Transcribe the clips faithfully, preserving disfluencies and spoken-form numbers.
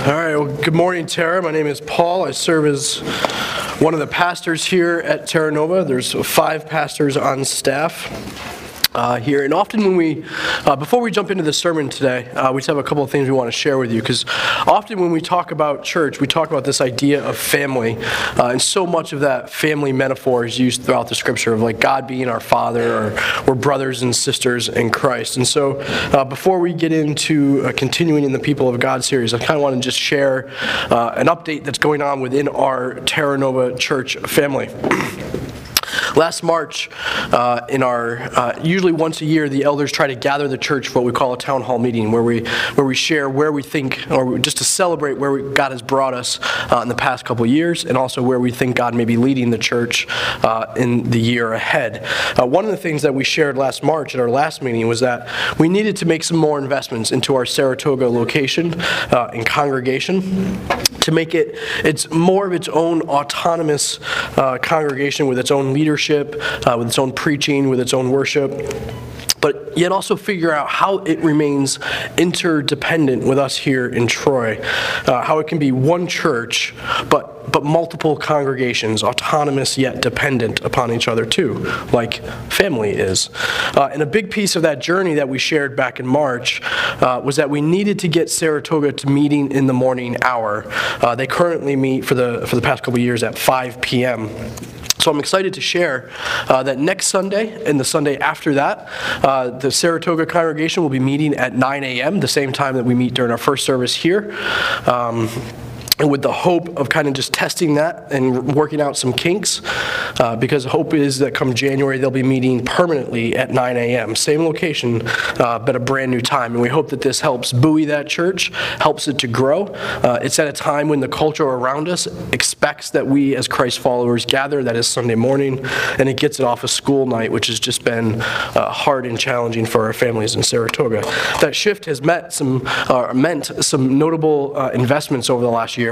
All right, well, good morning, Terra. My name is Paul. I serve as one of the pastors here at Terra Nova. There's five pastors on staff uh, here. And often when we, uh, before we jump into the sermon today, uh, we just have a couple of things we want to share with you. Because often when we talk about church, we talk about this idea of family. Uh, and so much of that family metaphor is used throughout the scripture of like God being our father, or we're brothers and sisters in Christ. And so uh, before we get into uh, continuing in the People of God series, I kind of want to just share uh, an update that's going on within our Terra Nova church family. Last March, uh, in our uh, usually once a year, the elders try to gather the church for what we call a town hall meeting, where we where we share where we think, or just to celebrate where we, God has brought us uh, in the past couple of years, and also where we think God may be leading the church uh, in the year ahead. Uh, one of the things that we shared last March at our last meeting was that we needed to make some more investments into our Saratoga location uh, and congregation, to make it it's more of its own autonomous uh, congregation with its own leadership, uh, with its own preaching, with its own worship, but yet also figure out how it remains interdependent with us here in Troy, uh, how it can be one church, but but multiple congregations, autonomous yet dependent upon each other too, like family is. Uh, and a big piece of that journey that we shared back in March uh, was that we needed to get Saratoga to meeting in the morning hour. Uh, they currently meet for the for the past couple of years at five p.m. So I'm excited to share uh, that next Sunday and the Sunday after that, uh, the Saratoga congregation will be meeting at nine a.m., the same time that we meet during our first service here. Um, And with the hope of kind of just testing that and working out some kinks, uh, because hope is that come January they'll be meeting permanently at nine a.m. Same location, uh, but a brand new time. And we hope that this helps buoy that church, helps it to grow. Uh, it's at a time when the culture around us expects that we as Christ followers gather, that is Sunday morning, and it gets it off a school night, which has just been uh, hard and challenging for our families in Saratoga. That shift has met some, uh, meant some notable uh, investments over the last year.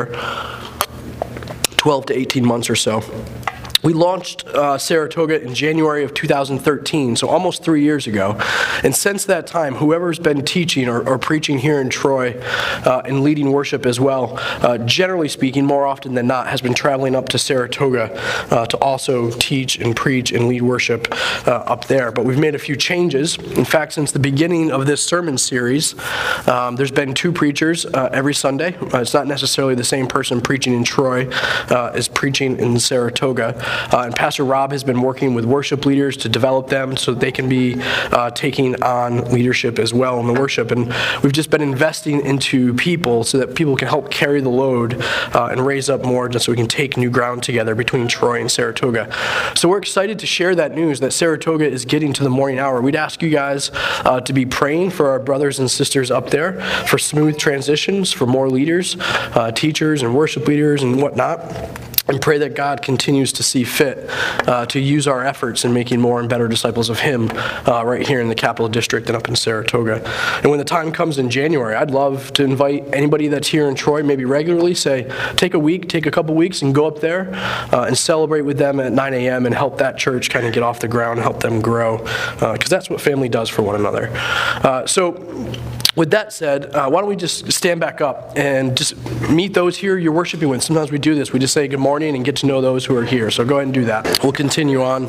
twelve to eighteen months or so. We launched uh, Saratoga in January of two thousand thirteen, so almost three years ago. And since that time, whoever's been teaching or, or preaching here in Troy uh, and leading worship as well, uh, generally speaking, more often than not, has been traveling up to Saratoga uh, to also teach and preach and lead worship uh, up there. But we've made a few changes. In fact, since the beginning of this sermon series, um, there's been two preachers uh, every Sunday. Uh, it's not necessarily the same person preaching in Troy uh, as preaching in Saratoga. Uh, and Pastor Rob has been working with worship leaders to develop them so that they can be uh, taking on leadership as well in the worship. And we've just been investing into people so that people can help carry the load uh, and raise up more, just so we can take new ground together between Troy and Saratoga. So we're excited to share that news that Saratoga is getting to the morning hour. We'd ask you guys uh, to be praying for our brothers and sisters up there, for smooth transitions, for more leaders, uh, teachers and worship leaders and whatnot. And pray that God continues to see fit uh, to use our efforts in making more and better disciples of Him uh, right here in the Capital District and up in Saratoga. And when the time comes in January, I'd love to invite anybody that's here in Troy, maybe regularly, say, take a week, take a couple weeks and go up there uh, and celebrate with them at nine a.m. and help that church kind of get off the ground, help them grow, because uh, that's what family does for one another. Uh, so, With that said, uh, why don't we just stand back up and just meet those here you're worshiping with. Sometimes we do this. We just say good morning and get to know those who are here. So go ahead and do that. We'll continue on.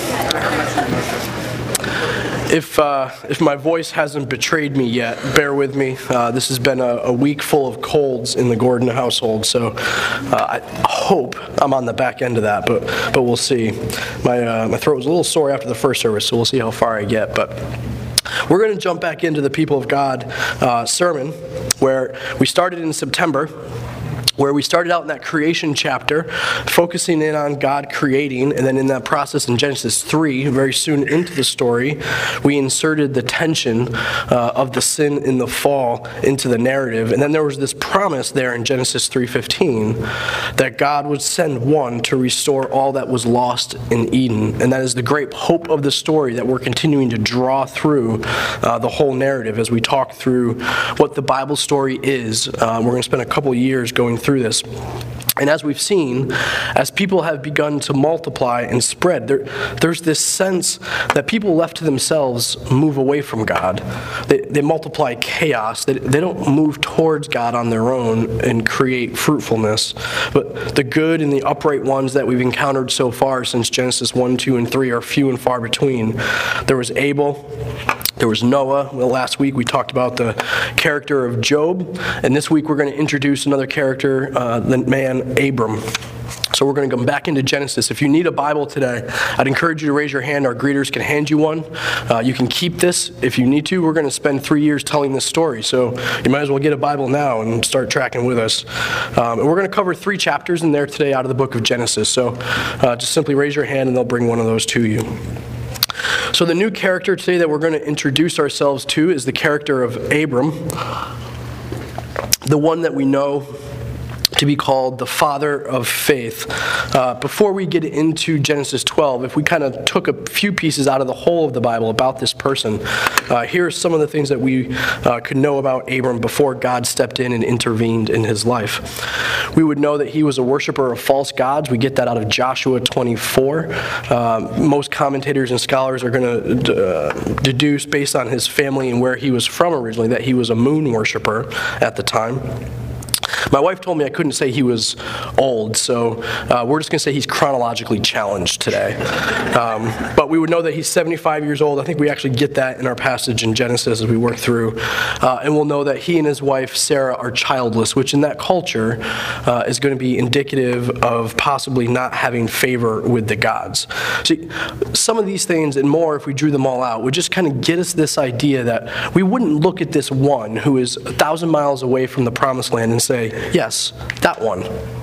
If uh, if my voice hasn't betrayed me yet, bear with me. Uh, this has been a, a week full of colds in the Gordon household, so uh, I hope I'm on the back end of that, but but we'll see. My uh, my throat was a little sore after the first service, so we'll see how far I get. But we're going to jump back into the People of God uh, sermon, where we started in September, where we started out in that creation chapter, focusing in on God creating, and then in that process in Genesis three, very soon into the story, we inserted the tension uh, of the sin in the fall into the narrative. And then there was this promise there in Genesis three fifteen that God would send one to restore all that was lost in Eden. And that is the great hope of the story that we're continuing to draw through uh, the whole narrative as we talk through what the Bible story is. Uh, we're going to spend a couple years going through through this. And as we've seen, as people have begun to multiply and spread, there, there's this sense that people left to themselves move away from God. They, they multiply chaos. They, they don't move towards God on their own and create fruitfulness. But the good and the upright ones that we've encountered so far since Genesis one, two, and three are few and far between. There was Abel. There was Noah. Well, last week we talked about the character of Job, and this week we're going to introduce another character, uh, the man Abram. So we're going to come back into Genesis. If you need a Bible today, I'd encourage you to raise your hand. Our greeters can hand you one. Uh, you can keep this if you need to. We're going to spend three years telling this story, so you might as well get a Bible now and start tracking with us. Um, and we're going to cover three chapters in there today out of the book of Genesis. So uh, just simply raise your hand and they'll bring one of those to you. So the new character today that we're going to introduce ourselves to is the character of Abram, the one that we know to be called the father of faith. Uh, before we get into Genesis twelve, if we kind of took a few pieces out of the whole of the Bible about this person, uh, here are some of the things that we uh, could know about Abram before God stepped in and intervened in his life. We would know that he was a worshiper of false gods. We get that out of Joshua twenty-four. Uh, most commentators and scholars are going to uh, deduce, based on his family and where he was from originally, that he was a moon worshiper at the time. My wife told me I couldn't say he was old, so uh, we're just going to say he's chronologically challenged today. Um, but we would know that he's seventy-five years old. I think we actually get that in our passage in Genesis as we work through. Uh, and we'll know that he and his wife, Sarah, are childless, which in that culture uh, is going to be indicative of possibly not having favor with the gods. See, some of these things and more, if we drew them all out, would just kind of get us this idea that we wouldn't look at this one who is a thousand miles away from the promised land and say, yes, that one.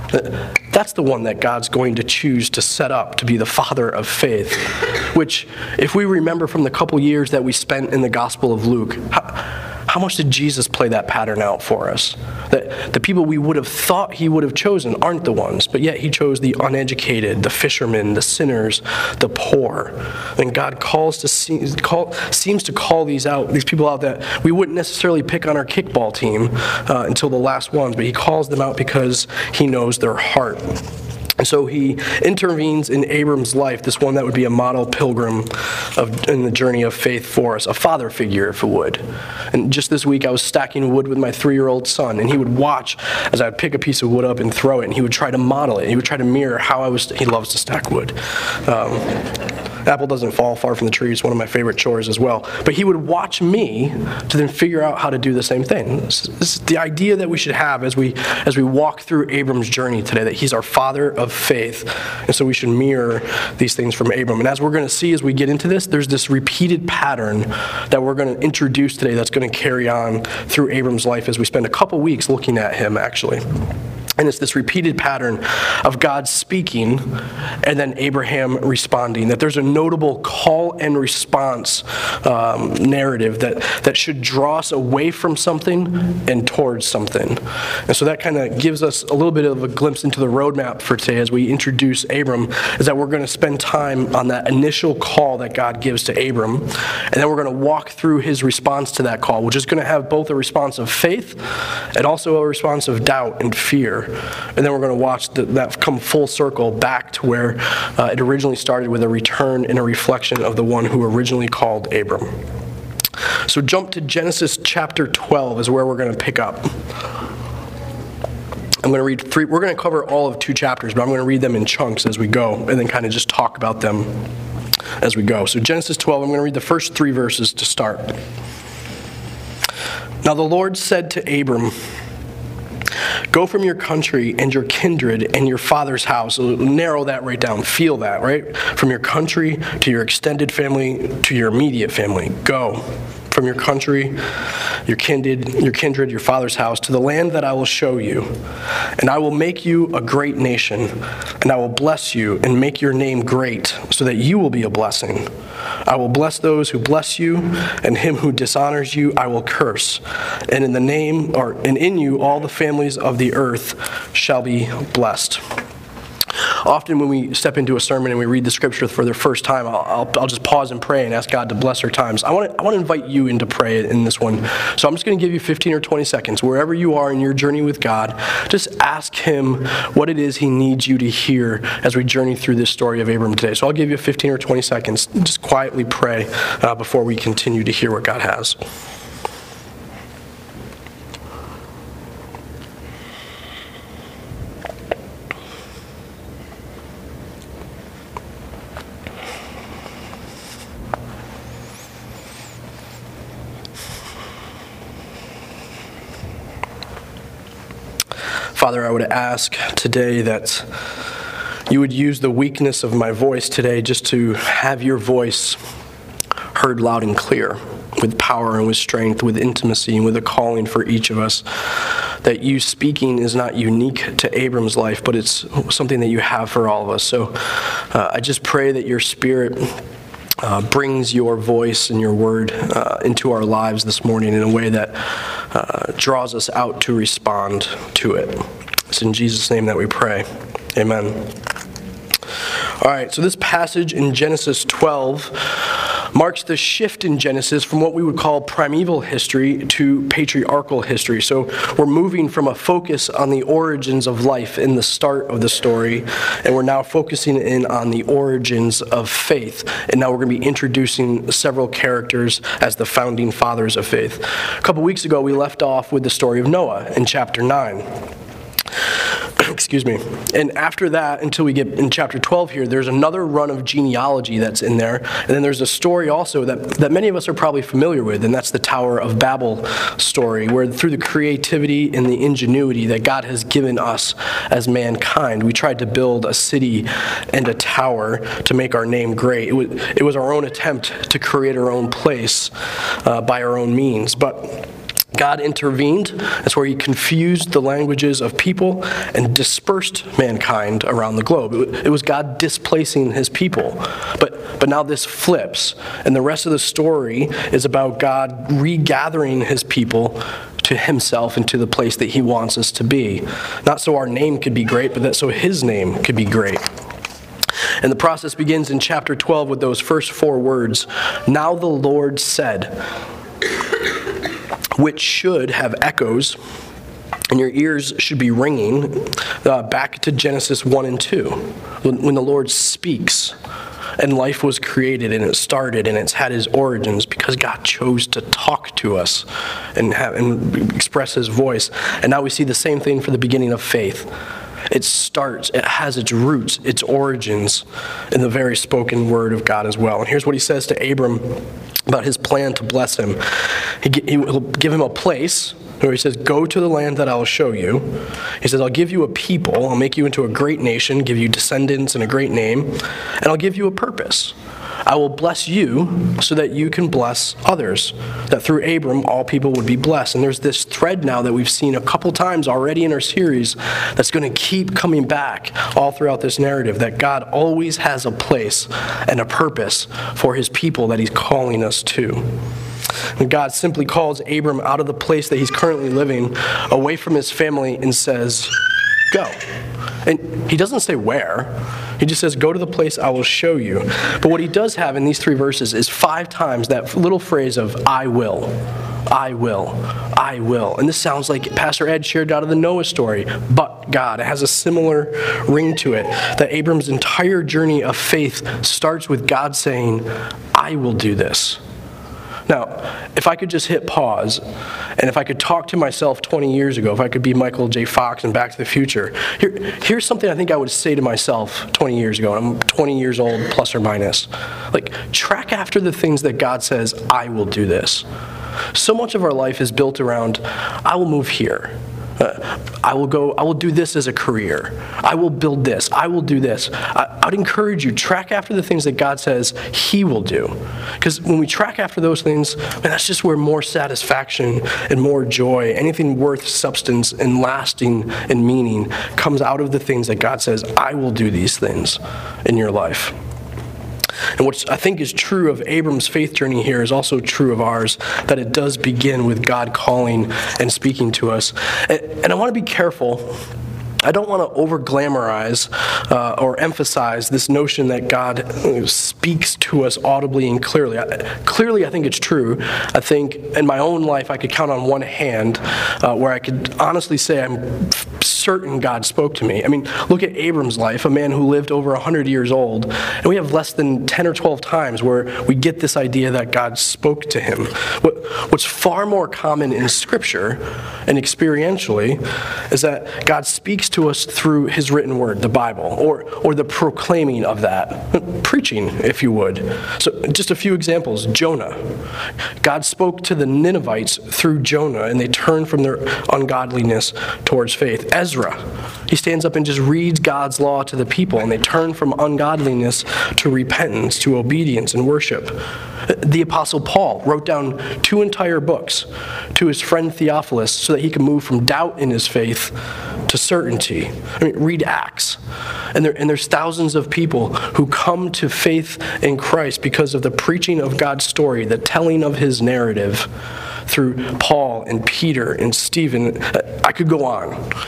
That's the one that God's going to choose to set up to be the father of faith, which, if we remember from the couple years that we spent in the Gospel of Luke, how, how much did Jesus play that pattern out for us? That the people we would have thought he would have chosen aren't the ones, but yet he chose the uneducated, the fishermen, the sinners, the poor. And God calls to see, call, seems to call these out, these people out that we wouldn't necessarily pick on our kickball team uh, until the last ones, but he calls them out because he knows their heart. And so he intervenes in Abram's life, this one that would be a model pilgrim of, in the journey of faith for us, a father figure, if it would. And just this week, I was stacking wood with my three-year-old son, and he would watch as I would pick a piece of wood up and throw it, and he would try to model it. He would try to mirror how I was, he loves to stack wood. Um, apple doesn't fall far from the tree. It's one of my favorite chores as well. But he would watch me to then figure out how to do the same thing. This, this is the idea that we should have as we as we walk through Abram's journey today, that he's our father of faith. And so we should mirror these things from Abram. And as we're going to see as we get into this, there's this repeated pattern that we're going to introduce today that's going to carry on through Abram's life as we spend a couple weeks looking at him, actually. And it's this repeated pattern of God speaking and then Abraham responding, that there's a notable call and response um, narrative that, that should draw us away from something and towards something. And so that kind of gives us a little bit of a glimpse into the roadmap for today as we introduce Abram, is that we're going to spend time on that initial call that God gives to Abram, and then we're going to walk through his response to that call, which is going to have both a response of faith and also a response of doubt and fear. And then we're going to watch the, that come full circle back to where uh, it originally started, with a return and a reflection of the one who originally called Abram. So jump to Genesis chapter twelve is where we're going to pick up. I'm going to read three, we're going to cover all of two chapters, but I'm going to read them in chunks as we go, and then kind of just talk about them as we go. So Genesis twelve, I'm going to read the first three verses to start. Now the Lord said to Abram, "Go from your country and your kindred and your father's house." So narrow that right down. Feel that, right? From your country to your extended family to your immediate family. Go from your country, your kindred, your kindred, your father's house, to the land that I will show you. And I will make you a great nation, and I will bless you and make your name great, so that you will be a blessing. I will bless those who bless you, and him who dishonors you I will curse. And in the name, or and in you all the families of the earth shall be blessed. often when we step into a sermon and we read the scripture for the first time, I'll, I'll, I'll just pause and pray and ask God to bless our times. I want to I want to invite you in to pray in this one. So I'm just going to give you fifteen or twenty seconds. Wherever you are in your journey with God, just ask him what it is he needs you to hear as we journey through this story of Abram today. So I'll give you fifteen or twenty seconds. Just quietly pray uh, before we continue to hear what God has. Father, I would ask today that you would use the weakness of my voice today just to have your voice heard loud and clear, with power and with strength, with intimacy and with a calling for each of us. That you speaking is not unique to Abram's life, but it's something that you have for all of us. So uh, I just pray that your Spirit Uh, brings your voice and your word uh, into our lives this morning in a way that uh, draws us out to respond to it. It's in Jesus' name that we pray. Amen. All right, so this passage in Genesis twelve marks the shift in Genesis from what we would call primeval history to patriarchal history. So we're moving from a focus on the origins of life in the start of the story, and we're now focusing in on the origins of faith. And now we're going to be introducing several characters as the founding fathers of faith. A couple weeks ago, we left off with the story of Noah in chapter nine. Excuse me. And after that, until we get in chapter twelve here, there's another run of genealogy that's in there. And then there's a story also that, that many of us are probably familiar with, and that's the Tower of Babel story, where through the creativity and the ingenuity that God has given us as mankind, we tried to build a city and a tower to make our name great. It was, it was our own attempt to create our own place uh, by our own means. But God intervened. That's where he confused the languages of people and dispersed mankind around the globe. It was God displacing his people. But, but now this flips, and the rest of the story is about God regathering his people to himself and to the place that he wants us to be. Not so our name could be great, but that so his name could be great. And the process begins in chapter twelve with those first four words, "Now the Lord said," which should have echoes, and your ears should be ringing uh, back to Genesis one and two, when, when the Lord speaks and life was created and it started and it's had its origins because God chose to talk to us and, have, and express his voice. And now we see the same thing for the beginning of faith. It starts, it has its roots, its origins in the very spoken word of God as well. And here's what he says to Abram about his plan to bless him. He, he will give him a place where he says, "Go to the land that I will show you." He says, "I'll give you a people, I'll make you into a great nation, give you descendants and a great name, and I'll give you a purpose. I will bless you so that you can bless others, that through Abram all people would be blessed." And there's this thread now that we've seen a couple times already in our series that's going to keep coming back all throughout this narrative, that God always has a place and a purpose for his people that he's calling us to. And God simply calls Abram out of the place that he's currently living, away from his family, and says, "Go." And he doesn't say where. He just says, "Go to the place I will show you." But what he does have in these three verses is five times that little phrase of "I will, I will, I will." And this sounds like Pastor Ed shared out of the Noah story, but God. It has a similar ring to it, that Abram's entire journey of faith starts with God saying, "I will do this." Now, if I could just hit pause, and if I could talk to myself twenty years ago, if I could be Michael J. Fox in Back to the Future, here, here's something I think I would say to myself twenty years ago, and I'm twenty years old, plus or minus. Like, track after the things that God says, "I will do this." So much of our life is built around, "I will move here. Uh, I will go, I will do this as a career. I will build this. I will do this." I, I would encourage you, track after the things that God says he will do. Because when we track after those things, man, that's just where more satisfaction and more joy, anything worth substance and lasting and meaning, comes out of the things that God says, "I will do these things in your life." And what I think is true of Abram's faith journey here is also true of ours, that it does begin with God calling and speaking to us. And, and I want to be careful I don't want to over-glamorize uh, or emphasize this notion that God speaks to us audibly and clearly. I, clearly, I think it's true. I think in my own life, I could count on one hand uh, where I could honestly say I'm certain God spoke to me. I mean, look at Abram's life, a man who lived over one hundred years old, and we have less than ten or twelve times where we get this idea that God spoke to him. What, what's far more common in Scripture and experientially is that God speaks to us through his written word, the Bible, or, or the proclaiming of that, preaching, if you would. So just a few examples. Jonah. God spoke to the Ninevites through Jonah, and they turned from their ungodliness towards faith. Ezra. He stands up and just reads God's law to the people, and they turn from ungodliness to repentance, to obedience and worship. The Apostle Paul wrote down two entire books to his friend Theophilus so that he could move from doubt in his faith to certainty. I mean, read Acts. And, there, and there's thousands of people who come to faith in Christ because of the preaching of God's story, the telling of his narrative through Paul and Peter and Stephen. I could go on.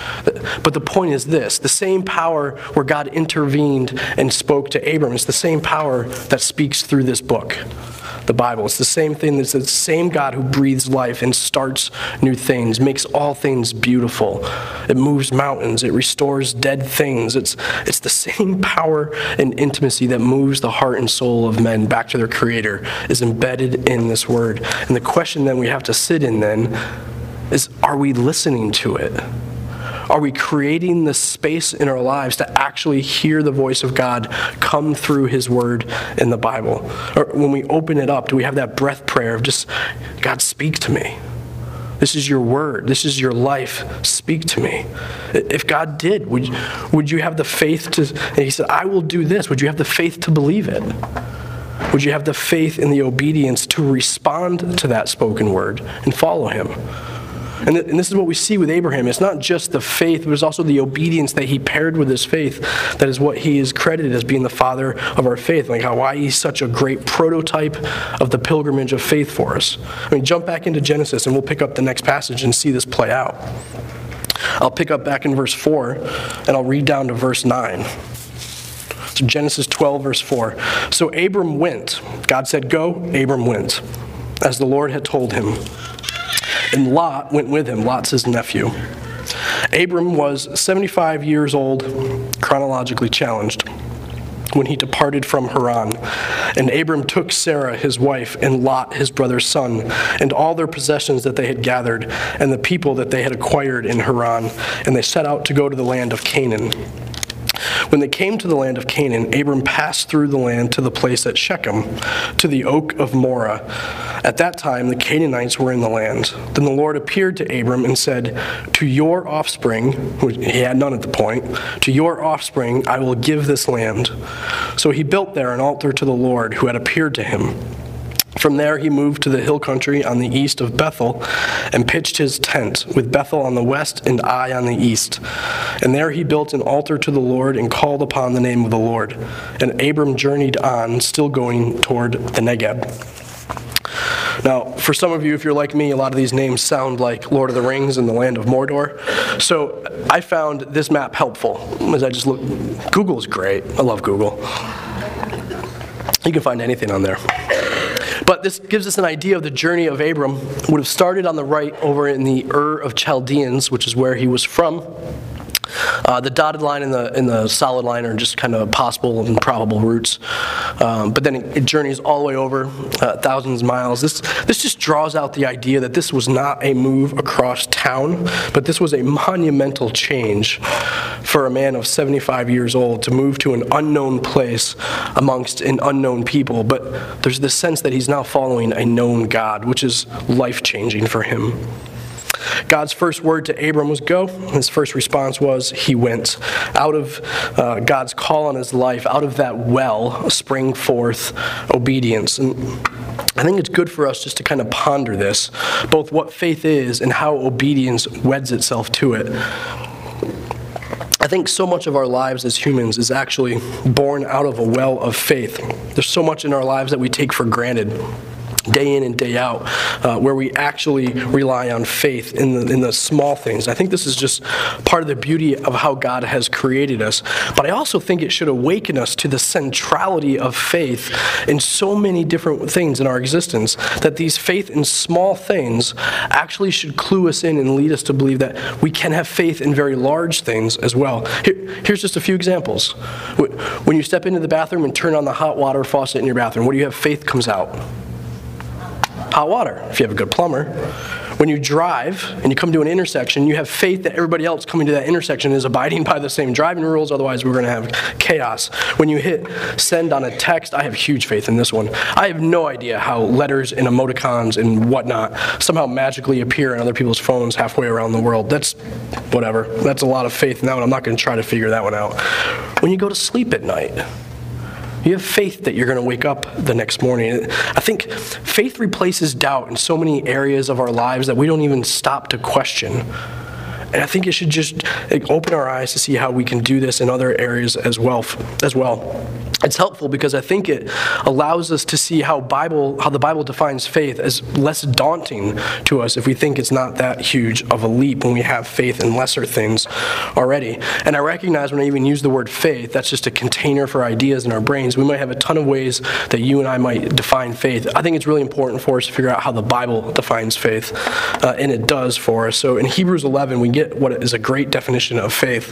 But the point is this: the same power where God intervened and spoke to Abram is the same power that speaks through this book, the Bible. It's the same thing. It's the same God who breathes life and starts new things, makes all things beautiful. It moves mountains. It restores dead things. It's, it's the same power and intimacy that moves the heart and soul of men back to their Creator is embedded in this word. And the question then we have to sit in then is, are we listening to it? Are we creating the space in our lives to actually hear the voice of God come through his word in the Bible? Or when we open it up, do we have that breath prayer of just, God, speak to me. This is your word. This is your life. Speak to me. If God did, would, would you have the faith to, and he said, I will do this. Would you have the faith to believe it? Would you have the faith and the obedience to respond to that spoken word and follow him? And, th- and this is what we see with Abraham. It's not just the faith, but it's also the obedience that he paired with his faith that is what he is credited as being the father of our faith. Like how why he's such a great prototype of the pilgrimage of faith for us. I mean, jump back into Genesis and we'll pick up the next passage and see this play out. I'll pick up back in verse four and I'll read down to verse nine. So Genesis twelve, verse four. So Abram went. God said, go. Abram went, as the Lord had told him. And Lot went with him. Lot's his nephew. Abram was seventy-five years old, chronologically challenged, when he departed from Haran. And Abram took Sarah, his wife, and Lot, his brother's son, and all their possessions that they had gathered, and the people that they had acquired in Haran, and they set out to go to the land of Canaan. When they came to the land of Canaan, Abram passed through the land to the place at Shechem, to the oak of Moreh. At that time, the Canaanites were in the land. Then the Lord appeared to Abram and said, to your offspring, which he had none at the point, to your offspring I will give this land. So he built there an altar to the Lord who had appeared to him. From there he moved to the hill country on the east of Bethel and pitched his tent, with Bethel on the west and Ai on the east. And there he built an altar to the Lord and called upon the name of the Lord. And Abram journeyed on, still going toward the Negeb. Now, for some of you, if you're like me, a lot of these names sound like Lord of the Rings and the land of Mordor. So I found this map helpful as I just look. Google's great. I love Google. You can find anything on there. But this gives us an idea of the journey of Abram. Would have started on the right over in the Ur of Chaldeans, which is where he was from. Uh, the dotted line and the and the solid line are just kind of possible and probable routes. Um, but then it, it journeys all the way over uh, thousands of miles. This this just draws out the idea that this was not a move across town, but this was a monumental change for a man of seventy-five years old to move to an unknown place amongst an unknown people. But there's this sense that he's now following a known God, which is life-changing for him. God's first word to Abram was go. His first response was he went. Out of uh, God's call on his life, out of that well sprang forth obedience. And I think it's good for us just to kind of ponder this, both what faith is and how obedience weds itself to it. I think so much of our lives as humans is actually born out of a well of faith. There's so much in our lives that we take for granted. day in and day out, uh, where we actually rely on faith in the, in the small things. I think this is just part of the beauty of how God has created us. But I also think it should awaken us to the centrality of faith in so many different things in our existence, that these faith in small things actually should clue us in and lead us to believe that we can have faith in very large things as well. Here, here's just a few examples. When you step into the bathroom and turn on the hot water faucet in your bathroom, what do you have? Faith comes out. Hot water, if you have a good plumber. When you drive and you come to an intersection, you have faith that everybody else coming to that intersection is abiding by the same driving rules, otherwise we're going to have chaos. When you hit send on a text, I have huge faith in this one. I have no idea how letters and emoticons and whatnot somehow magically appear on other people's phones halfway around the world. That's whatever. That's a lot of faith in that one. I'm not going to try to figure that one out. When you go to sleep at night, you have faith that you're going to wake up the next morning. I think faith replaces doubt in so many areas of our lives that we don't even stop to question. And I think it should just open our eyes to see how we can do this in other areas as well. As well. It's helpful because I think it allows us to see how Bible, how the Bible defines faith as less daunting to us if we think it's not that huge of a leap when we have faith in lesser things already. And I recognize when I even use the word faith, that's just a container for ideas in our brains. We might have a ton of ways that you and I might define faith. I think it's really important for us to figure out how the Bible defines faith, uh, and it does for us. So in Hebrews eleven, we get what is a great definition of faith.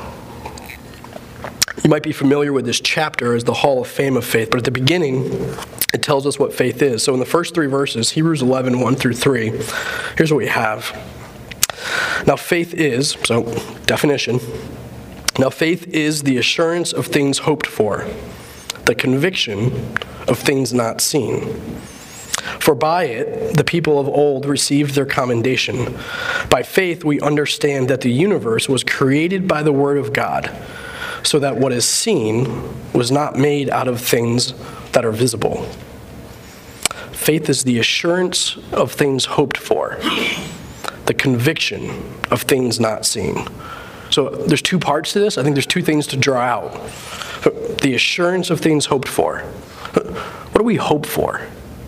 You might be familiar with this chapter as the Hall of Fame of Faith, but at the beginning, it tells us what faith is. So in the first three verses, Hebrews eleven, one through three, here's what we have. Now faith is, so definition, now faith is the assurance of things hoped for, the conviction of things not seen. For by it, the people of old received their commendation. By faith, we understand that the universe was created by the word of God, so that what is seen was not made out of things that are visible. Faith is the assurance of things hoped for, the conviction of things not seen. So there's two parts to this. I think there's two things to draw out. The assurance of things hoped for. What do we hope for?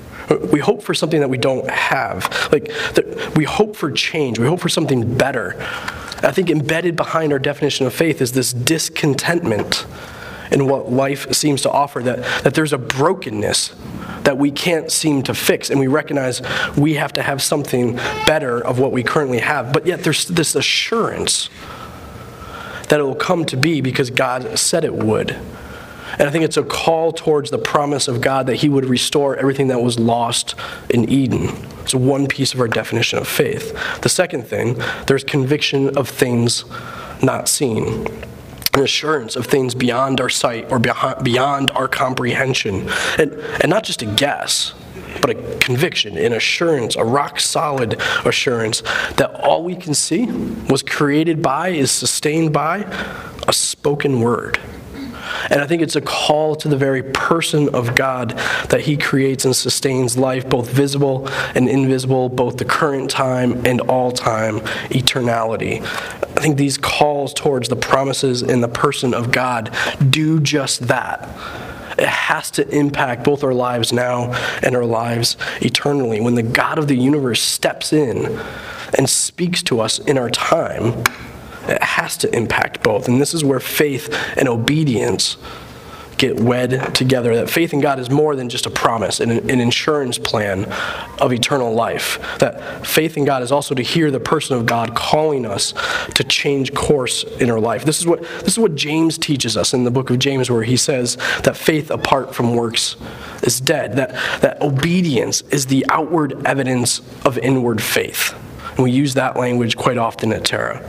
We hope for something that we don't have. Like, the, we hope for change. We hope for something better. I think embedded behind our definition of faith is this discontentment in what life seems to offer, that, that there's a brokenness that we can't seem to fix, and we recognize we have to have something better of what we currently have. But yet there's this assurance that it will come to be because God said it would. And I think it's a call towards the promise of God that he would restore everything that was lost in Eden. It's one piece of our definition of faith. The second thing, there's conviction of things not seen. An assurance of things beyond our sight or beyond our comprehension. And, and not just a guess, but a conviction, an assurance, a rock-solid assurance that all we can see was created by, is sustained by, a spoken word. And I think it's a call to the very person of God that he creates and sustains life, both visible and invisible, both the current time and all time, eternality. I think these calls towards the promises in the person of God do just that. It has to impact both our lives now and our lives eternally. When the God of the universe steps in and speaks to us in our time, it has to impact both. And this is where faith and obedience get wed together. That faith in God is more than just a promise and an insurance plan of eternal life. That faith in God is also to hear the person of God calling us to change course in our life. This is what this is what James teaches us in the book of James, where he says that faith apart from works is dead. That, that obedience is the outward evidence of inward faith. And we use that language quite often at Terra.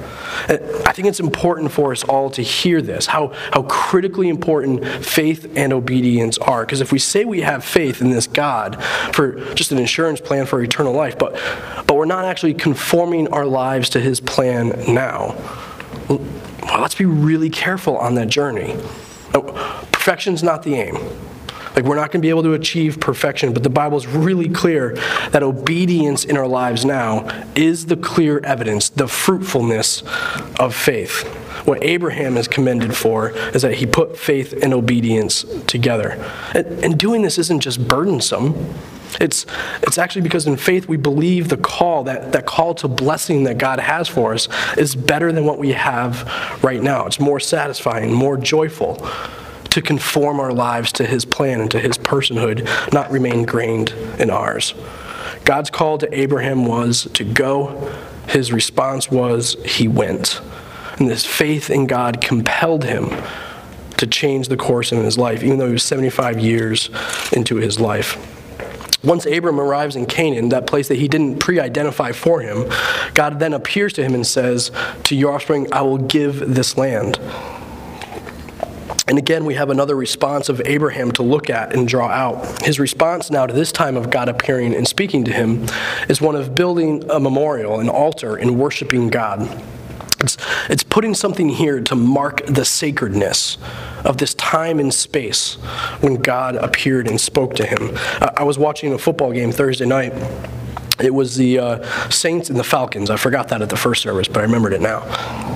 I think it's important for us all to hear this, how, how critically important faith and obedience are. Because if we say we have faith in this God for just an insurance plan for eternal life, but, but we're not actually conforming our lives to his plan now, well, let's be really careful on that journey. Perfection's not the aim. Like, we're not going to be able to achieve perfection, but the Bible is really clear that obedience in our lives now is the clear evidence, the fruitfulness of faith. What Abraham is commended for is that he put faith and obedience together. And, and doing this isn't just burdensome. It's, it's actually because in faith we believe the call, that, that call to blessing that God has for us is better than what we have right now. It's more satisfying, more joyful to conform our lives to his plan and to his personhood, not remain grained in ours. God's call to Abraham was to go. His response was he went. And this faith in God compelled him to change the course in his life, even though he was seventy-five years into his life. Once Abram arrives in Canaan, that place that he didn't pre-identify for him, God then appears to him and says, to your offspring, I will give this land. And again, we have another response of Abraham to look at and draw out. His response now to this time of God appearing and speaking to him is one of building a memorial, an altar, and worshiping God. It's, it's putting something here to mark the sacredness of this time and space when God appeared and spoke to him. Uh, I was watching a football game Thursday night. It was the uh, Saints and the Falcons. I forgot that at the first service, but I remembered it now.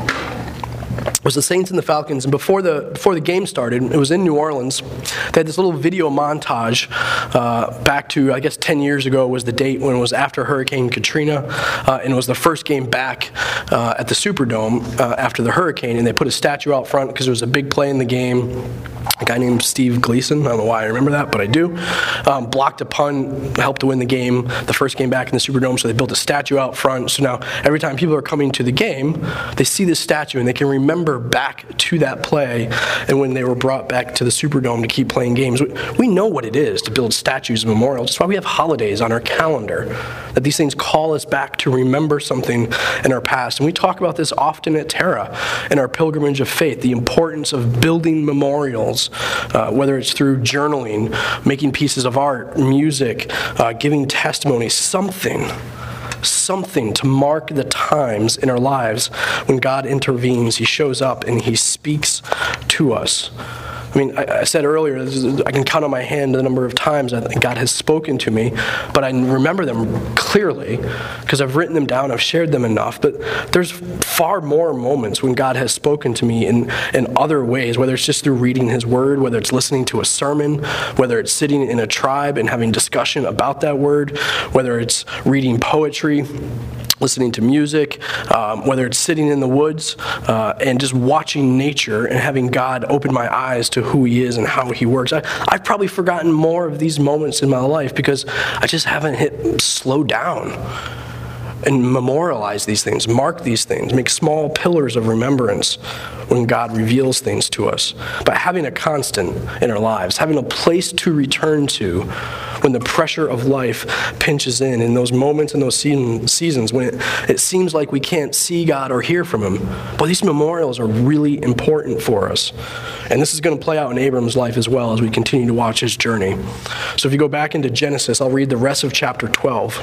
It was the Saints and the Falcons, and before the before the game started, it was in New Orleans. They had this little video montage uh, back to, I guess, ten years ago was the date when it was after Hurricane Katrina, uh, and it was the first game back uh, at the Superdome uh, after the hurricane, and they put a statue out front because there was a big play in the game. A guy named Steve Gleason, I don't know why I remember that, but I do, um, blocked a punt, helped to win the game, the first game back in the Superdome, so they built a statue out front. So now every time people are coming to the game, they see this statue and they can remember back to that play and when they were brought back to the Superdome to keep playing games. We, we know what it is to build statues and memorials. That's why we have holidays on our calendar, that these things call us back to remember something in our past. And we talk about this often at Terra in our pilgrimage of faith, the importance of building memorials, uh, whether it's through journaling, making pieces of art, music, uh, giving testimony, something something to mark the times in our lives when God intervenes, he shows up and he speaks to us. I mean, I, I said earlier, this is, I can count on my hand the number of times that God has spoken to me, but I remember them clearly because I've written them down, I've shared them enough. But there's far more moments when God has spoken to me in, in other ways, whether it's just through reading his word, whether it's listening to a sermon, whether it's sitting in a tribe and having discussion about that word, whether it's reading poetry, listening to music, um, whether it's sitting in the woods uh, and just watching nature and having God open my eyes to who he is and how he works. I, I've probably forgotten more of these moments in my life because I just haven't hit slow down and memorialize these things, mark these things, make small pillars of remembrance when God reveals things to us. But having a constant in our lives, having a place to return to when the pressure of life pinches in, in those moments and those seasons when it, it seems like we can't see God or hear from him. But these memorials are really important for us. And this is going to play out in Abram's life as well as we continue to watch his journey. So if you go back into Genesis, I'll read the rest of chapter twelve.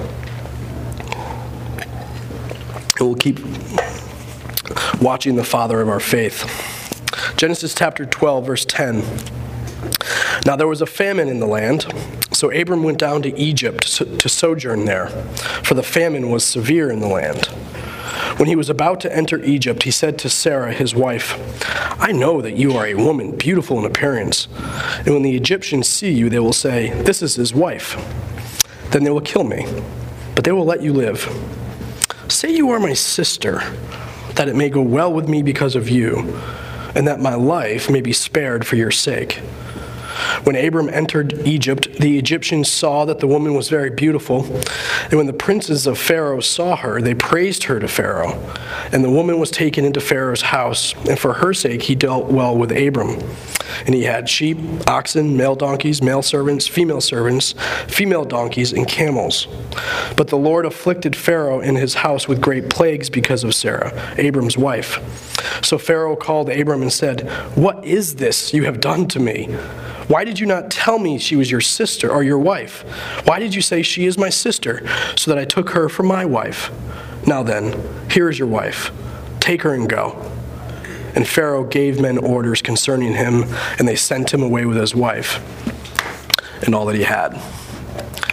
And we'll keep watching the father of our faith. Genesis chapter twelve, verse ten. Now there was a famine in the land, so Abram went down to Egypt to sojourn there, for the famine was severe in the land. When he was about to enter Egypt, he said to Sarah, his wife, I know that you are a woman beautiful in appearance, and when the Egyptians see you, they will say, this is his wife. Then they will kill me, but they will let you live. Say you are my sister, that it may go well with me because of you, and that my life may be spared for your sake. When Abram entered Egypt, the Egyptians saw that the woman was very beautiful, and when the princes of Pharaoh saw her, they praised her to Pharaoh. And the woman was taken into Pharaoh's house, and for her sake he dealt well with Abram. And he had sheep, oxen, male donkeys, male servants, female servants, female donkeys, and camels. But the Lord afflicted Pharaoh and his house with great plagues because of Sarah, Abram's wife. So Pharaoh called Abram and said, What is this you have done to me? Why did you not tell me she was your sister or your wife? Why did you say she is my sister, so that I took her for my wife? Now then, here is your wife. Take her and go. And Pharaoh gave men orders concerning him, and they sent him away with his wife and all that he had.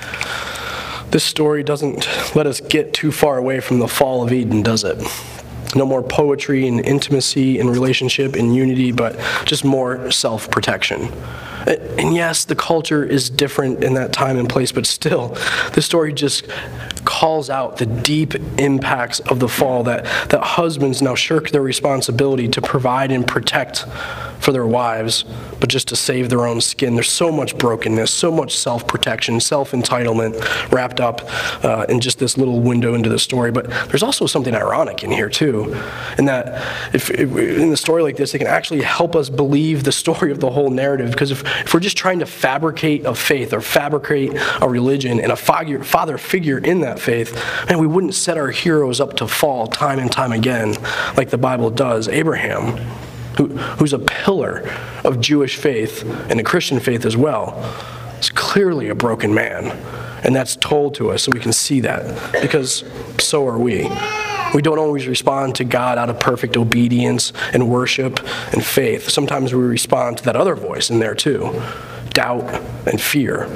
This story doesn't let us get too far away from the fall of Eden, does it? No more poetry and intimacy and relationship and unity, but just more self-protection. And yes, the culture is different in that time and place, but still, the story just calls out the deep impacts of the fall, that, that husbands now shirk their responsibility to provide and protect for their wives, but just to save their own skin. There's so much brokenness, so much self-protection, self-entitlement wrapped up uh, in just this little window into the story. But there's also something ironic in here too, in that if, if in a story like this, it can actually help us believe the story of the whole narrative. Because if, if we're just trying to fabricate a faith or fabricate a religion and a figure, father figure in that faith, man, we wouldn't set our heroes up to fall time and time again like the Bible does. Abraham, who, who's a pillar of Jewish faith and a Christian faith as well, is clearly a broken man. And that's told to us so we can see that, because so are we. We don't always respond to God out of perfect obedience and worship and faith. Sometimes we respond to that other voice in there too, doubt and fear.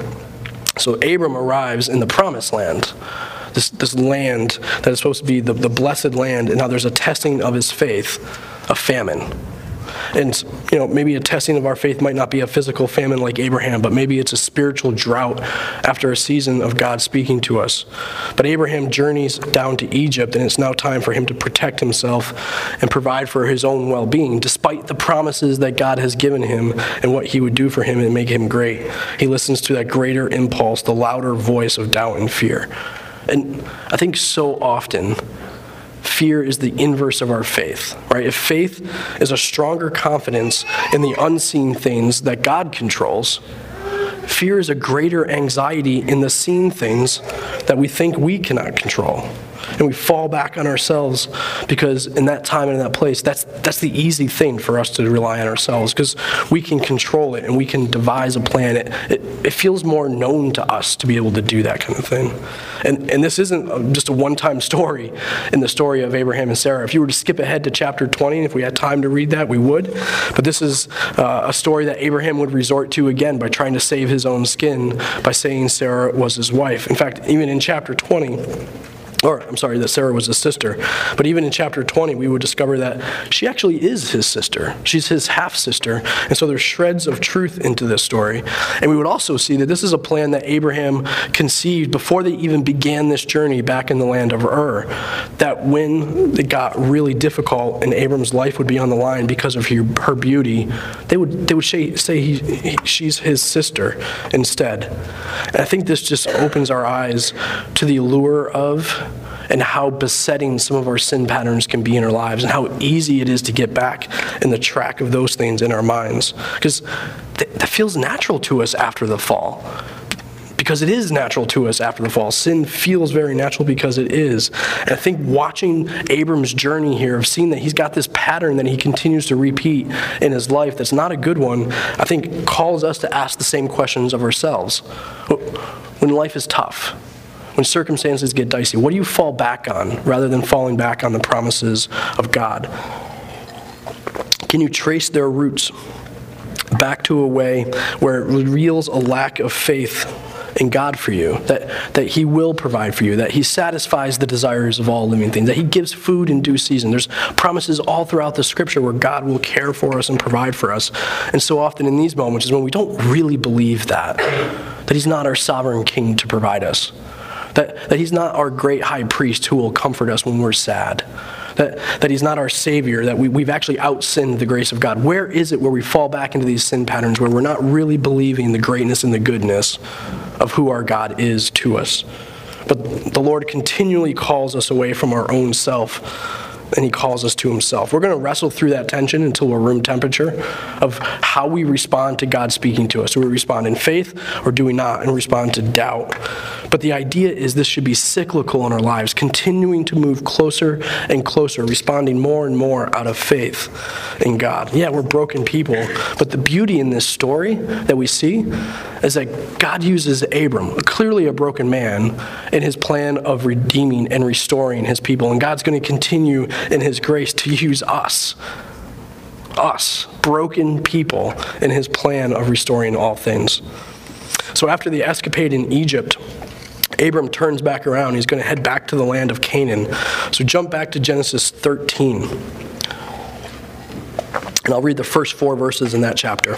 So Abram arrives in the promised land, this, this land that is supposed to be the, the blessed land, and now there's a testing of his faith, a famine. And, you know, maybe a testing of our faith might not be a physical famine like Abraham, but maybe it's a spiritual drought after a season of God speaking to us. But Abraham journeys down to Egypt, and it's now time for him to protect himself and provide for his own well-being, despite the promises that God has given him and what he would do for him and make him great. He listens to that greater impulse, the louder voice of doubt and fear. And I think so often, fear is the inverse of our faith, right? If faith is a stronger confidence in the unseen things that God controls, fear is a greater anxiety in the seen things that we think we cannot control. And we fall back on ourselves because in that time and in that place, that's that's the easy thing for us to rely on ourselves, because we can control it and we can devise a plan. It, it, it feels more known to us to be able to do that kind of thing. And, and this isn't just a one-time story in the story of Abraham and Sarah. If you were to skip ahead to chapter twenty, and if we had time to read that, we would. But this is uh, a story that Abraham would resort to again by trying to save his own skin by saying Sarah was his wife. In fact, even in chapter twenty, or I'm sorry, that Sarah was his sister. But even in chapter twenty, we would discover that she actually is his sister. She's his half-sister. And so there's shreds of truth into this story. And we would also see that this is a plan that Abraham conceived before they even began this journey back in the land of Ur. That when it got really difficult and Abram's life would be on the line because of her, her beauty, they would they would say, say he, he, she's his sister instead. And I think this just opens our eyes to the allure of and how besetting some of our sin patterns can be in our lives, and how easy it is to get back in the track of those things in our minds. Because th- that feels natural to us after the fall. Because it is natural to us after the fall. Sin feels very natural because it is. And I think watching Abram's journey here, of seeing that he's got this pattern that he continues to repeat in his life that's not a good one, I think calls us to ask the same questions of ourselves. When life is tough, when circumstances get dicey, what do you fall back on rather than falling back on the promises of God? Can you trace their roots back to a way where it reveals a lack of faith in God for you, that, that he will provide for you, that he satisfies the desires of all living things, that he gives food in due season? There's promises all throughout the scripture where God will care for us and provide for us. And so often in these moments is when we don't really believe that, that he's not our sovereign king to provide us. That, that he's not our great high priest who will comfort us when we're sad. That, that he's not our savior, that we, we've actually out-sinned the grace of God. Where is it where we fall back into these sin patterns where we're not really believing the greatness and the goodness of who our God is to us? But the Lord continually calls us away from our own self, and he calls us to himself. We're going to wrestle through that tension until we're room temperature of how we respond to God speaking to us. Do we respond in faith, or do we not and respond to doubt? But the idea is this should be cyclical in our lives, continuing to move closer and closer, responding more and more out of faith in God. Yeah, we're broken people, but the beauty in this story that we see is that God uses Abram, clearly a broken man, in his plan of redeeming and restoring his people. And God's going to continue in his grace to use us, us, broken people, in his plan of restoring all things. So after the escapade in Egypt, Abram turns back around. He's going to head back to the land of Canaan. So jump back to Genesis thirteen. And I'll read the first four verses in that chapter.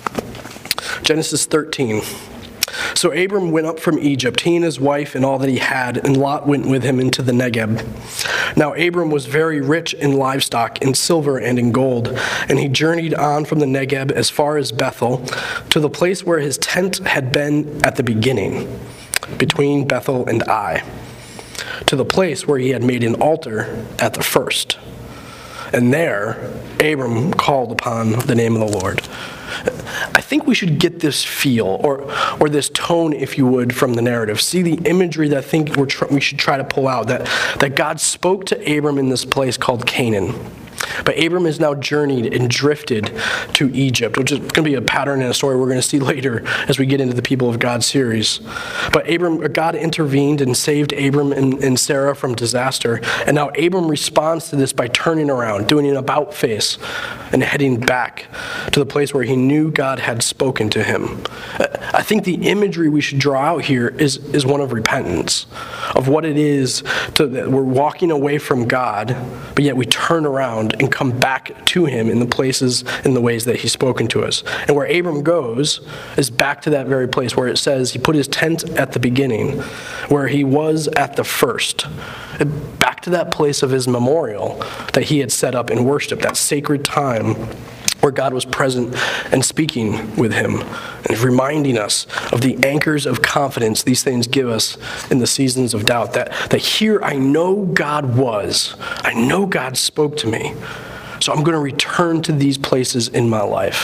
Genesis thirteen. So Abram went up from Egypt, he and his wife and all that he had, and Lot went with him into the Negeb. Now Abram was very rich in livestock, in silver and in gold, and he journeyed on from the Negeb as far as Bethel, to the place where his tent had been at the beginning, between Bethel and Ai, to the place where he had made an altar at the first. And there Abram called upon the name of the Lord. I think we should get this feel, or or this tone, if you would, from the narrative. See the imagery that I think we're tr- we should try to pull out, that, that God spoke to Abram in this place called Canaan. But Abram has now journeyed and drifted to Egypt, which is going to be a pattern in a story we're going to see later as we get into the People of God series. But Abram, God intervened and saved Abram and, and Sarah from disaster. And now Abram responds to this by turning around, doing an about face, and heading back to the place where he knew God had spoken to him. I think the imagery we should draw out here is, is one of repentance, of what it is to, that we're walking away from God, but yet we turn around and come back to him in the places and the ways that he's spoken to us. And where Abram goes is back to that very place where it says he put his tent at the beginning, where he was at the first. Back to that place of his memorial that he had set up in worship, that sacred time where God was present and speaking with him and reminding us of the anchors of confidence these things give us in the seasons of doubt. That, that here I know God was. I know God spoke to me. So I'm going to return to these places in my life.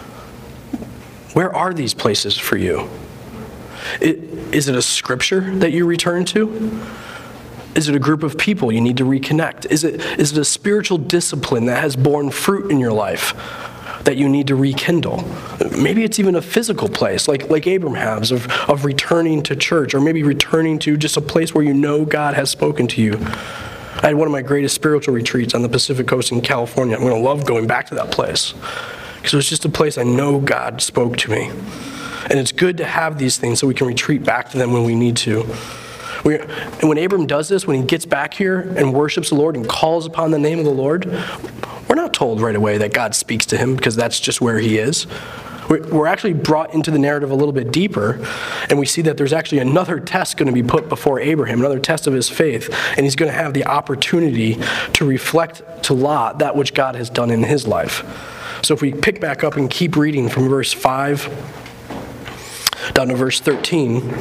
Where are these places for you? It, is it a scripture that you return to? Is it a group of people you need to reconnect? Is it is it a spiritual discipline that has borne fruit in your life that you need to rekindle? Maybe it's even a physical place, like, like Abram has, of, of returning to church, or maybe returning to just a place where you know God has spoken to you. I had one of my greatest spiritual retreats on the Pacific Coast in California. I'm going to love going back to that place, because it was just a place I know God spoke to me. And it's good to have these things so we can retreat back to them when we need to. We, and when Abram does this, when he gets back here and worships the Lord and calls upon the name of the Lord, we're not told right away that God speaks to him, because that's just where he is. We're actually brought into the narrative a little bit deeper, and we see that there's actually another test going to be put before Abraham, another test of his faith, and he's going to have the opportunity to reflect to Lot that which God has done in his life. So if we pick back up and keep reading from verse five down to verse thirteen,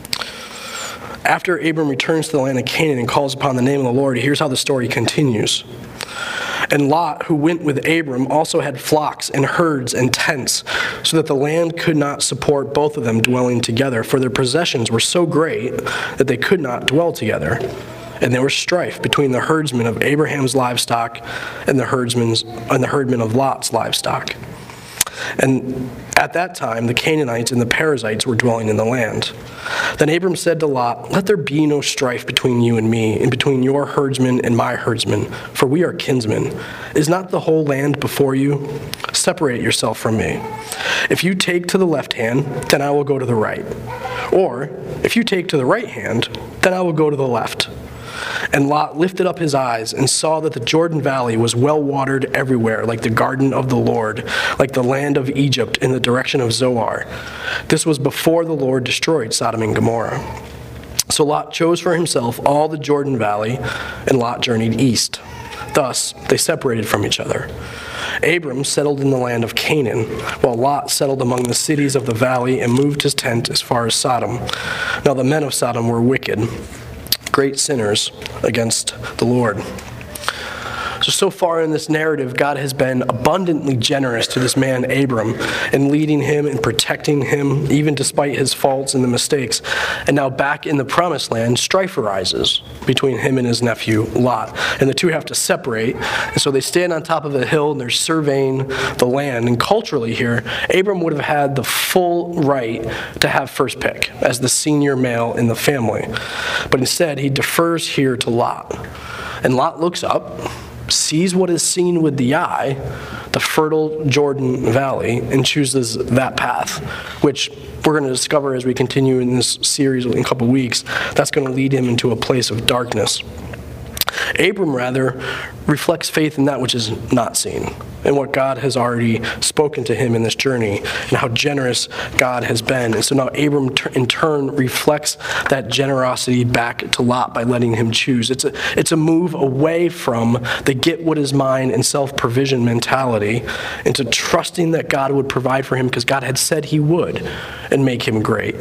after Abram returns to the land of Canaan and calls upon the name of the Lord, here's how the story continues. And Lot, who went with Abram, also had flocks and herds and tents, so that the land could not support both of them dwelling together, for their possessions were so great that they could not dwell together. And there was strife between the herdsmen of Abraham's livestock and the herdsmen's and the herdmen of Lot's livestock. And at that time, the Canaanites and the Perizzites were dwelling in the land. Then Abram said to Lot, "Let there be no strife between you and me, and between your herdsmen and my herdsmen, for we are kinsmen. Is not the whole land before you? Separate yourself from me. If you take to the left hand, then I will go to the right. Or, if you take to the right hand, then I will go to the left." And Lot lifted up his eyes and saw that the Jordan Valley was well watered everywhere, like the garden of the Lord, like the land of Egypt in the direction of Zoar. This was before the Lord destroyed Sodom and Gomorrah. So Lot chose for himself all the Jordan Valley, and Lot journeyed east. Thus they separated from each other. Abram settled in the land of Canaan, while Lot settled among the cities of the valley and moved his tent as far as Sodom. Now the men of Sodom were wicked, great sinners against the Lord. So, so far in this narrative, God has been abundantly generous to this man, Abram, in leading him and protecting him, even despite his faults and the mistakes. And now back in the promised land, strife arises between him and his nephew, Lot. And the two have to separate. And so they stand on top of a hill and they're surveying the land. And culturally here, Abram would have had the full right to have first pick as the senior male in the family. But instead, he defers here to Lot. And Lot looks up, sees what is seen with the eye, the fertile Jordan Valley and chooses that path, which we're going to discover as we continue in this series in a couple weeks. That's going to lead him into a place of darkness. Abram, rather, reflects faith in that which is not seen, and what God has already spoken to him in this journey, and how generous God has been. And so now Abram, in turn, reflects that generosity back to Lot by letting him choose. It's a, it's a move away from the get what is mine and self-provision mentality into trusting that God would provide for him because God had said he would and make him great.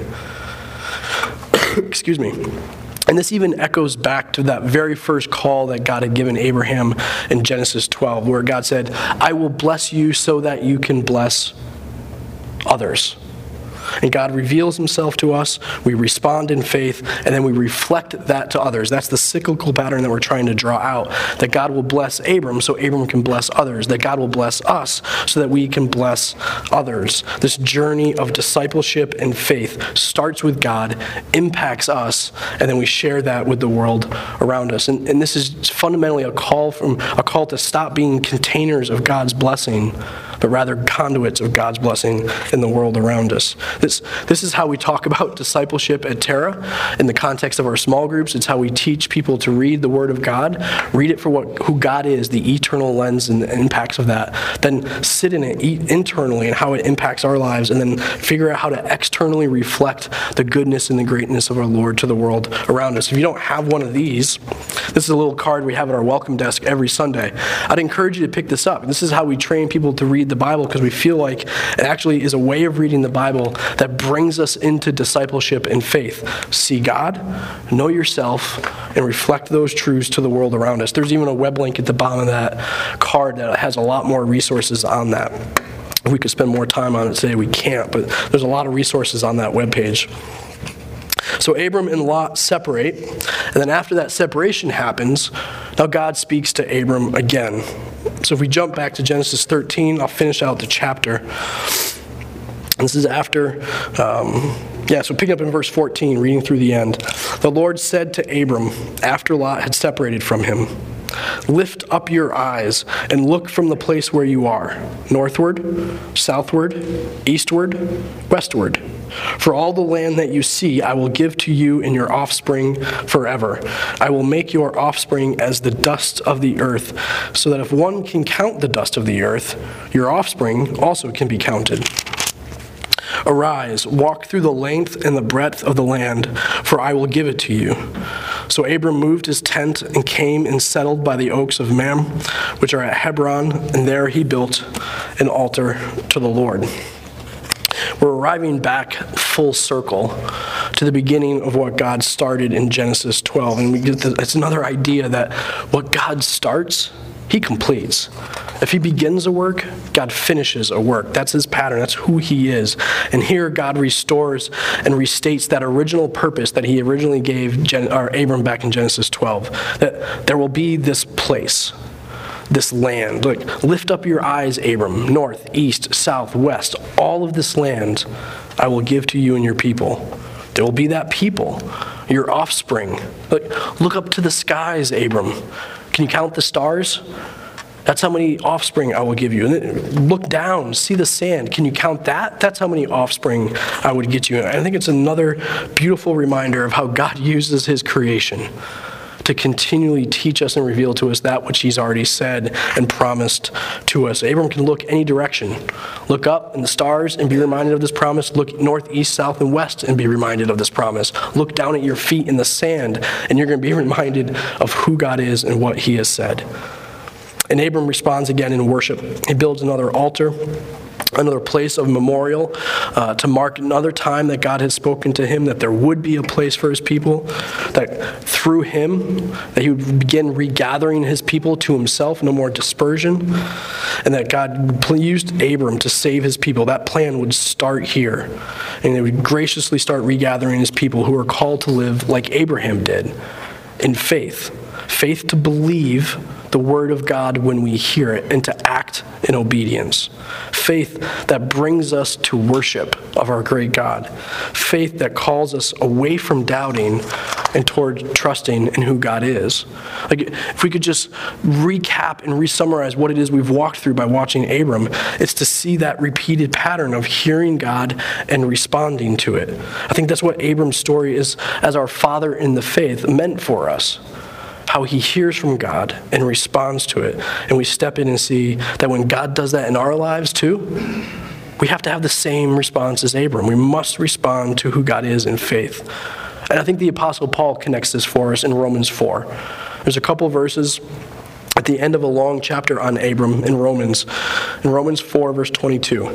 Excuse me. And this even echoes back to that very first call that God had given Abraham in Genesis twelve, where God said, I will bless you so that you can bless others. And God reveals himself to us, we respond in faith, and then we reflect that to others. That's the cyclical pattern that we're trying to draw out, that God will bless Abram so Abram can bless others, that God will bless us so that we can bless others. This journey of discipleship and faith starts with God, impacts us, and then we share that with the world around us. And, and this is fundamentally a call from a call to stop being containers of God's blessing, but rather conduits of God's blessing in the world around us. This, this is how we talk about discipleship at Terra in the context of our small groups. It's how we teach people to read the Word of God, read it for what who God is, the eternal lens and the impacts of that, then sit in it eat internally and how it impacts our lives, and then figure out how to externally reflect the goodness and the greatness of our Lord to the world around us. If you don't have one of these, this is a little card we have at our welcome desk every Sunday. I'd encourage you to pick this up. This is how we train people to read the Bible, because we feel like it actually is a way of reading the Bible that brings us into discipleship and faith. See God, know yourself, and reflect those truths to the world around us. There's even a web link at the bottom of that card that has a lot more resources on that. If we could spend more time on it today, we can't, but there's a lot of resources on that webpage. So Abram and Lot separate, and then after that separation happens, now God speaks to Abram again. So if we jump back to Genesis thirteen, I'll finish out the chapter. This is after, um, yeah, so picking up in verse fourteen, reading through the end. The Lord said to Abram, after Lot had separated from him, lift up your eyes and look from the place where you are, northward, southward, eastward, westward. For all the land that you see, I will give to you and your offspring forever. I will make your offspring as the dust of the earth, so that if one can count the dust of the earth, your offspring also can be counted. Arise, walk through the length and the breadth of the land, for I will give it to you. So Abram moved his tent and came and settled by the oaks of Mamre, which are at Hebron, and there he built an altar to the Lord. We're arriving back full circle to the beginning of what God started in Genesis twelve. And we get the, it's another idea that what God starts, he completes. If he begins a work, God finishes a work. That's his pattern. That's who he is. And here God restores and restates that original purpose that he originally gave Gen, or Abram back in Genesis twelve. That there will be this place, this land. Like, lift up your eyes, Abram, north, east, south, west. All of this land I will give to you and your people. There will be that people, your offspring. Like, look up to the skies, Abram. Can you count the stars? That's how many offspring I will give you. And then look down, see the sand. Can you count that? That's how many offspring I would get you. And I think it's another beautiful reminder of how God uses his creation to continually teach us and reveal to us that which he's already said and promised to us. Abram can look any direction. Look up in the stars and be reminded of this promise. Look north, east, south, and west and be reminded of this promise. Look down at your feet in the sand and you're going to be reminded of who God is and what he has said. And Abram responds again in worship. He builds another altar, another place of memorial uh, to mark another time that God had spoken to him, that there would be a place for his people, that through him, that he would begin regathering his people to himself, no more dispersion, and that God used Abram to save his people. That plan would start here, and he would graciously start regathering his people who are called to live like Abraham did, in faith. Faith to believe the word of God when we hear it and to act in obedience. Faith that brings us to worship of our great God. Faith that calls us away from doubting and toward trusting in who God is. Like, if we could just recap and re-summarize what it is we've walked through by watching Abram, it's to see that repeated pattern of hearing God and responding to it. I think that's what Abram's story is as our father in the faith meant for us. How he hears from God and responds to it. And we step in and see that when God does that in our lives too, we have to have the same response as Abram. We must respond to who God is in faith. And I think the Apostle Paul connects this for us in Romans four. There's a couple verses at the end of a long chapter on Abram in Romans. In Romans four, verse twenty-two.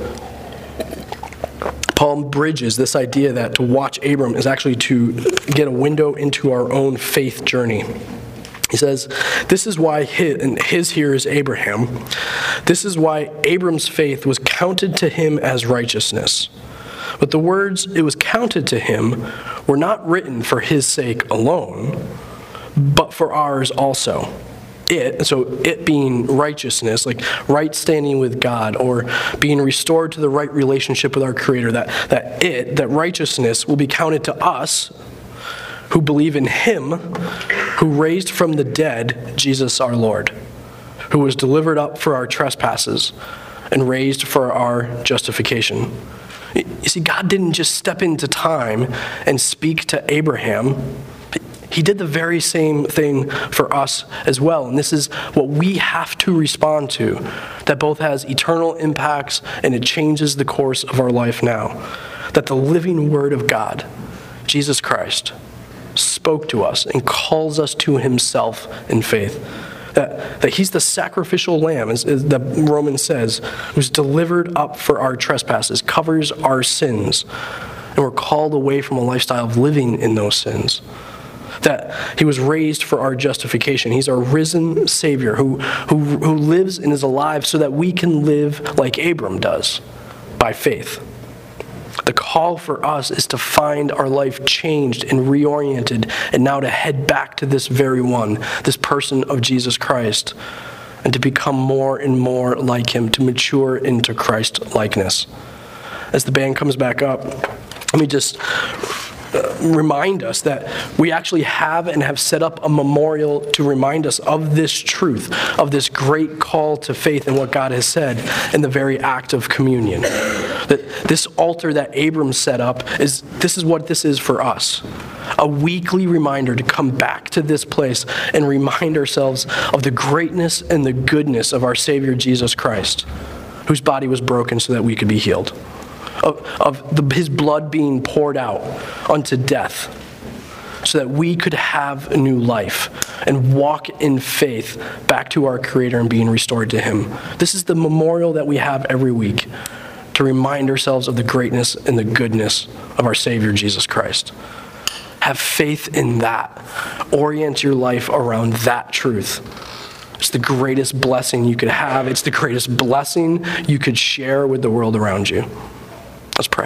Paul bridges this idea that to watch Abram is actually to get a window into our own faith journey. He says, this is why his, and his here is Abraham, this is why Abram's faith was counted to him as righteousness. But the words, it was counted to him, were not written for his sake alone, but for ours also. It, so it being righteousness, like right standing with God, or being restored to the right relationship with our Creator, that, that it, that righteousness will be counted to us who believe in Him who raised from the dead Jesus our Lord, who was delivered up for our trespasses and raised for our justification. You see, God didn't just step into time and speak to Abraham. He did the very same thing for us as well. And this is what we have to respond to, that both has eternal impacts and it changes the course of our life now. That the living Word of God, Jesus Christ, spoke to us and calls us to Himself in faith. That, that He's the sacrificial lamb, as, as the Romans says, who's delivered up for our trespasses, covers our sins, and we're called away from a lifestyle of living in those sins. That He was raised for our justification. He's our risen Savior who, who, who lives and is alive so that we can live like Abram does, by faith. The call for us is to find our life changed and reoriented, and now to head back to this very one, this person of Jesus Christ, and to become more and more like Him, to mature into Christ likeness. As the band comes back up, let me just uh, remind us that we actually have and have set up a memorial to remind us of this truth, of this great call to faith in what God has said in the very act of communion. That this altar that Abram set up, is this is what this is for us. A weekly reminder to come back to this place and remind ourselves of the greatness and the goodness of our Savior Jesus Christ, whose body was broken so that we could be healed. Of, of the, His blood being poured out unto death so that we could have a new life and walk in faith back to our Creator and being restored to Him. This is the memorial that we have every week to remind ourselves of the greatness and the goodness of our Savior Jesus Christ. Have faith in that. Orient your life around that truth. It's the greatest blessing you could have. It's the greatest blessing you could share with the world around you. Let's pray.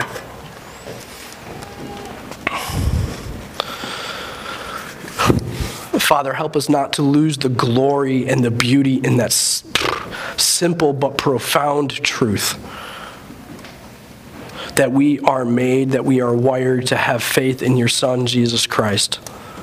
Father, help us not to lose the glory and the beauty in that s- simple but profound truth. That we are made, that we are wired to have faith in your Son, Jesus Christ.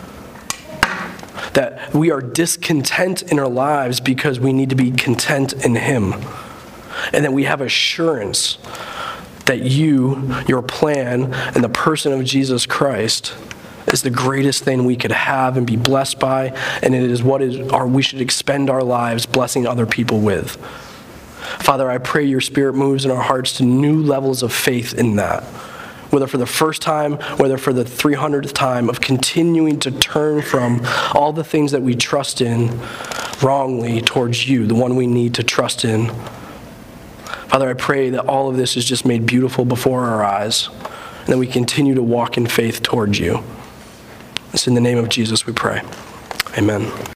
That we are discontent in our lives because we need to be content in Him. And that we have assurance that you, your plan, and the person of Jesus Christ is the greatest thing we could have and be blessed by, and it is what is our, we should expend our lives blessing other people with. Father, I pray your Spirit moves in our hearts to new levels of faith in that, whether for the first time, whether for the three hundredth time, of continuing to turn from all the things that we trust in wrongly towards you, the one we need to trust in. Father, I pray that all of this is just made beautiful before our eyes, and that we continue to walk in faith towards you. It's in the name of Jesus we pray. Amen.